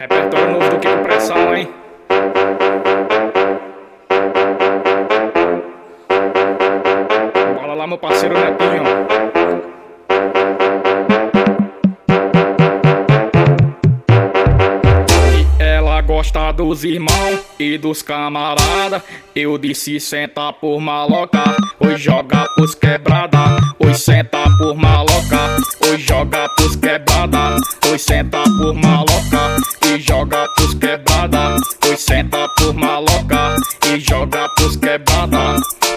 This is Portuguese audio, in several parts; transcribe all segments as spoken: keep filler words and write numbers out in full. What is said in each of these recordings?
Repertório novo do que pressão, hein? Bora lá, meu parceiro Netinho. E ela gosta dos irmãos e dos camarada. Eu disse senta por maloca, hoje joga pros quebrada. Hoje senta por maloca, hoje joga pros quebrada. Hoje senta por maloca e joga pros quebrada. Hoje senta por maloca e joga pros quebrada.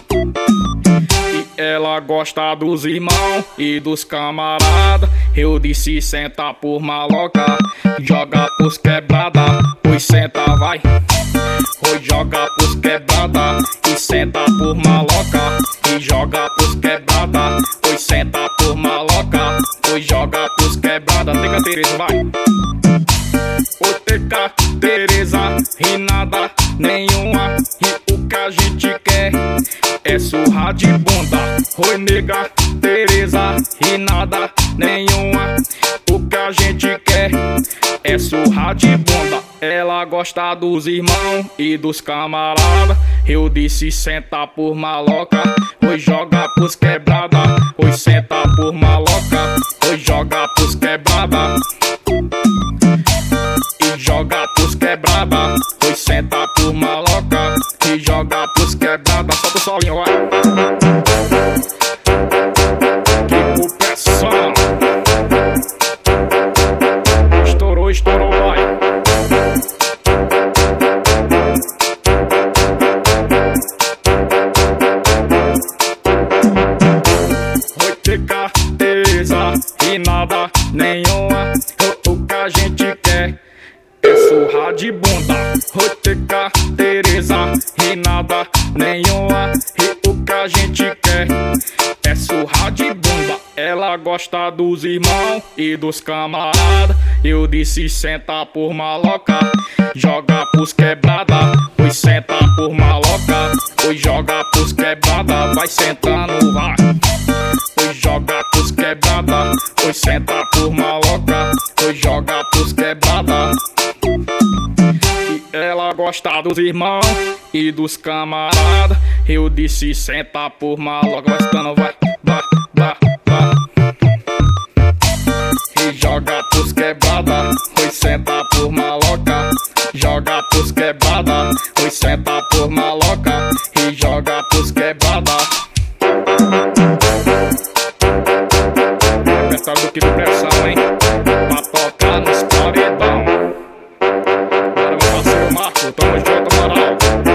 E ela gosta dos irmãos e dos camarada. Eu disse senta por maloca, joga pros quebrada. Hoje senta vai, hoje joga pros quebrada. E senta por maloca e joga pros quebrada. Hoje senta por maloca, hoje joga pros quebrada. Teca Tereza vai. Ô Teca Tereza, e nada nenhuma. E o que a gente quer é surra de bunda. Oi nega Tereza, e nada nenhuma. O que a gente quer é surra de bunda. Ela gosta dos irmãos e dos camarada. Eu disse senta por maloca, hoje joga pros quebrada. Hoje senta por maloca, hoje joga pros quebrada. E joga pros quebrada, hoje senta por maloca. E joga pros quebrada, solta o solinho, vai. Que por pressão. Estourou, estourou, vai. Oi Teca Tereza, e nada nenhuma. O que a gente quer é surra de bunda. Oi Teca Tereza, e nada nenhuma. E o que a gente quer é surra de bunda. Ela gosta dos irmãos e dos camarada. Eu disse senta por maloca, joga pros quebrada. Hoje senta por maloca, hoje joga pros quebrada. Vai sentando, vai. Hoje joga pros quebrada, hoje senta por maloca, hoje joga pros quebrada. E ela gosta dos irmãos e dos camarada. Eu disse senta por maloca, vai sentando, vai, vai, vai, vai. E joga pros quebrada, hoje senta por maloca, joga pros quebrada. Hoje senta por maloca e joga pros quebrada. Repertório do que pressão, hein? Pra tocar nos paredão. Bora meu parceiro Marco, tamo junto, moral.